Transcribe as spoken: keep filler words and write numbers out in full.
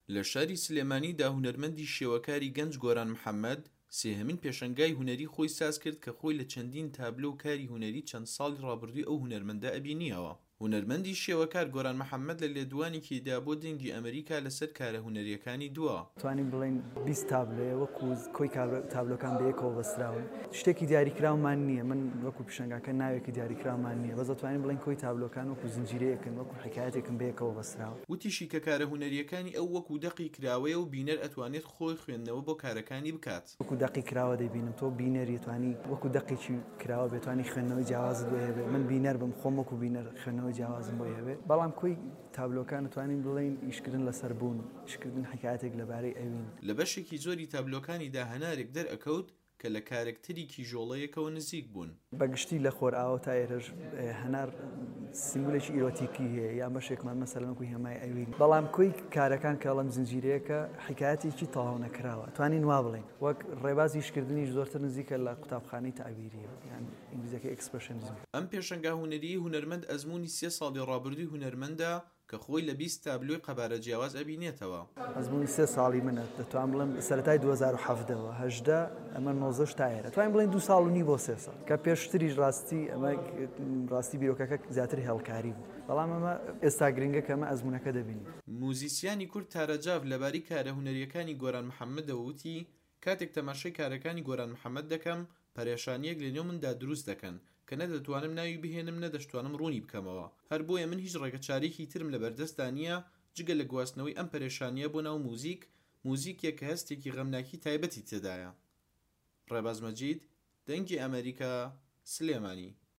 لە شاری سلێمانیدا هونەرمەندی شێوەکاری گەنج گۆران محەممەد سێهەمین پێشەنگای هونەری خۆی ساز کرد کە خۆی لە چەندین تابلۆ و کاری هونەری چەند ساڵی ڕابردووی ئەو هونەرمەندە ئەبینیەوە. هونەرمەندی شێوەکار گۆران محەممەد لە لێدوانێکیدا بۆ دەنگی ئەمریکا لەسەر کارە هونەریەکانی دووە. توانین بڵین بیست تابلۆیە وەکو کۆی تابلۆکان بەیەکەوە بەستراون. شتێکی دیاریکراومان نییە، من وەکو پیشەنگاکە ناوێکی دیاریکراومان نییە، بەس دەتوانین بڵین کۆی تابلۆکان وەکو زنجیرەیەکن، وەکو حکایەتێکن بەیەکەوە بەستراون. وتیشی کە کارە هونەریەکانی ئەو وەکو دەقی کراوەیە و بینەر ئەتوانێت خۆی خوێندنەوە بۆ کارەکانی بکات. وەکو دەقی کراوە دەبینم، تۆ بینەر یتوانی وەکو دەقێکی کراوە بێتوانی خوێندنەوەی جیاوازت بۆ هەبێ. من بینەر بم، خۆم وەکو بینەر خوێندنەوەی جیاوازم بۆ هەبێ. بەڵام کۆی تابلۆکان دەتوانین بڵین ئیشکردن لەسەر بوون، ئیشکردن حکایەتێک لەبارەی ئەوین. لە بەشێکی زۆری تابلۆکانیدا هەنارێک دەرئەکەوت کە لە کارکتەری کیژۆڵەیەکەوە نزیک بوون. بەگشتی لە خۆرئاوە تا ئێرەش هەنار سیمبولێکی ئیرۆتیکی هەیە، یان بەشێکمان مەسەلەن وەکوی هێمای ئەوین. بەڵام کۆی کارەکان کە ئەڵەم زنجیرەیەکە حکایەتێکی تەواو نەکراوە، توانین وا بڵین وەک ڕێبازی ئیشکردنیش زۆرتر نزیکە لە قوتابخانەی تەعبیریە، یان ئینگلیزیەکە ئێکسپرشنیزم. ئەم پێشەنگا هونەری هونەرمەند ئەزموونی سێ ساڵی ڕابردووی هونەرمەندە کە خۆی لە بیست تابلۆی قەبارە جیاواز ئەبینێتەوە. ئەزموونی سێ ساڵی منە، دەتوانم بڵێم سەرەتای دوو هەزار و حەڤدەوە هەژدە ئەمە نۆزدە تا ئێرە، توانین بڵین دوو ساڵ و نی بۆ سێ ساڵ، کە پێشتریش ڕاستی ئەمە ڕاستی بیرۆکەکە زیاتر هێڵکاری بوو. بەڵام ئەمە ئێستا گرنگە کە ئەمە ئەزموونەکە دەبینی. موزیسیانی کورد تارەجاو لەباری کارە هونەریەکانی گۆران محەممەدەوە وتی کاتێک تەماشای کارەکانی گۆران محەممەد دەکەم پەرێشانیەک لە نێو مندا دروست دەکەن کە نەدەتوانم ناوی بهێنم نەدەشتوانم ڕوونی بکەمەوە. هەر بۆیە من هیچ ڕێگەچارێکی ترم لە بەردەستدا نییە جگە لە گواستنەوەی ئەم پەرێشانیە بۆ ناو موزیک، موزیکێک کە هەستێکی غەمناکی تایبەتی تێدایە. ڕێباز مەجید، دەنگی ئەمریکا، سلێمانی.